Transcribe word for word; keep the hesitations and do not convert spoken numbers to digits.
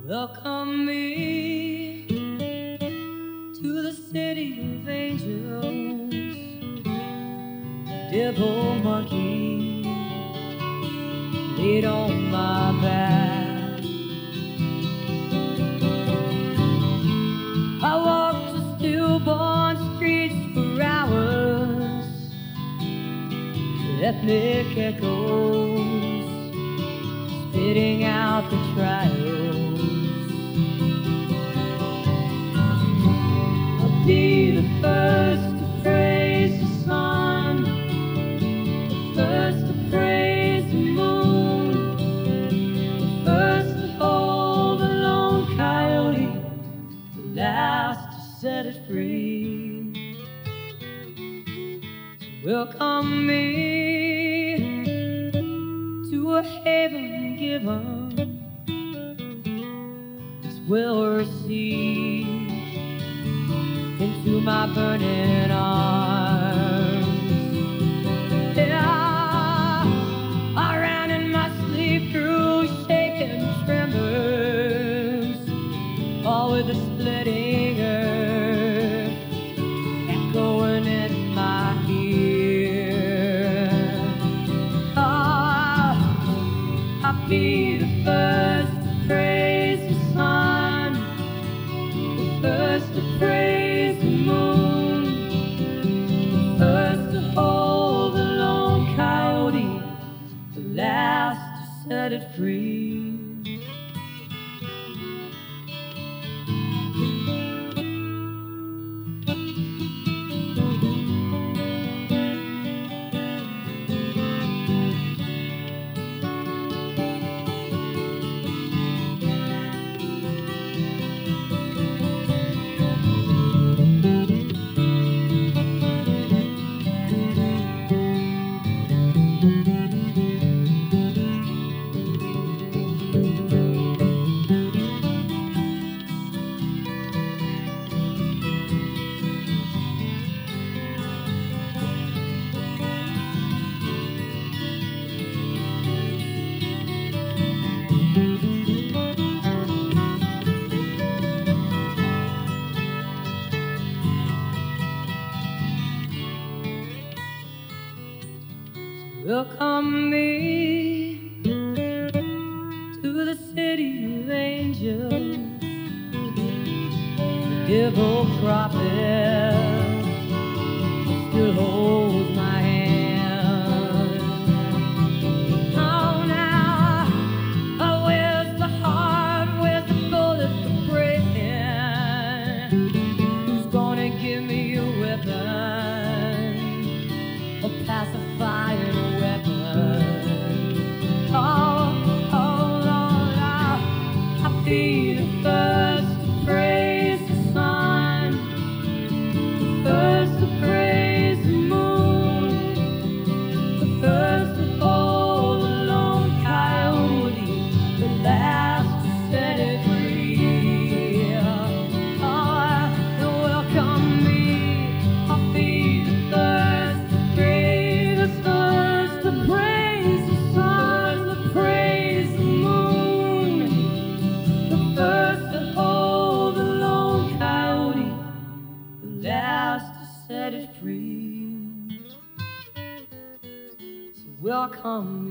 Welcome me to the city of angels. Devil monkey laid on my back. I walked the stillborn streets for hours, ethnic echoes spitting out the trials. I'll be the first to praise the sun, the first to praise the moon, the first to hold the lone coyote, the last to set it free. So welcome me to a haven given, it's well received into my burning arms. Yeah, I ran in my sleep through shaking tremors, all with the splitting earth echoing in my ear. Ah, I'll be the first to praise the sun, the first to praise the moon, the first to hold the lone coyote, the last to set it free. Welcome me to the city of angels. The devil prophet still holds my hand. Oh, now, oh, where's the heart? Where's the bullet for breaking? Who's gonna give me a weapon, a pacifier? Oh, oh, Lord, I'll, I'll be the first to praise the sun, the first to praise the moon, the first to hold the lone coyote, the last to set it free. Oh, welcome me, I'll be the first to praise, the first to praise the sun, the praise the moon, the first to hold the lone coyote, the last to set it free. So welcome